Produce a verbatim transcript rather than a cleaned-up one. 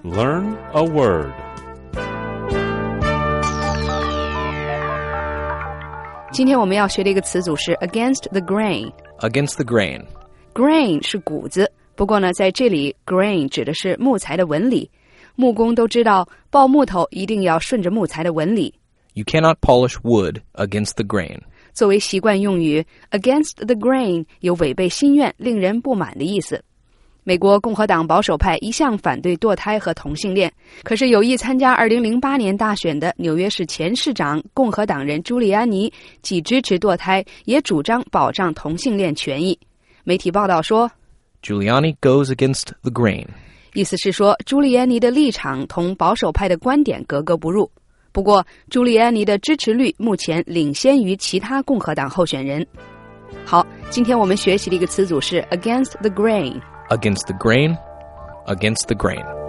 Learn a word. 今天我们要学的一个词组是 against the grain. Against the grain. Grain 是谷子，不过呢，在这里 grain 指的是木材的纹理。木工都知道，刨木头一定要顺着木材的纹理。 You cannot polish wood against the grain. 作为习惯用语 against the grain 有违背心愿、令人不满的意思。美国共和党保守派一向反对堕胎和同性恋，可是有意参加二零零八年大选的纽约市前市长共和党人朱利安尼既支持堕胎，也主张保障同性恋权益。媒体报道说 Giuliani goes against the grain. 意思是说朱利安尼的立场同保守派的观点格格不入。不过朱利安尼的支持率目前领先于其他共和党候选人。好，今天我们学习的一个词组是 against the grain. Against the grain. Against the grain.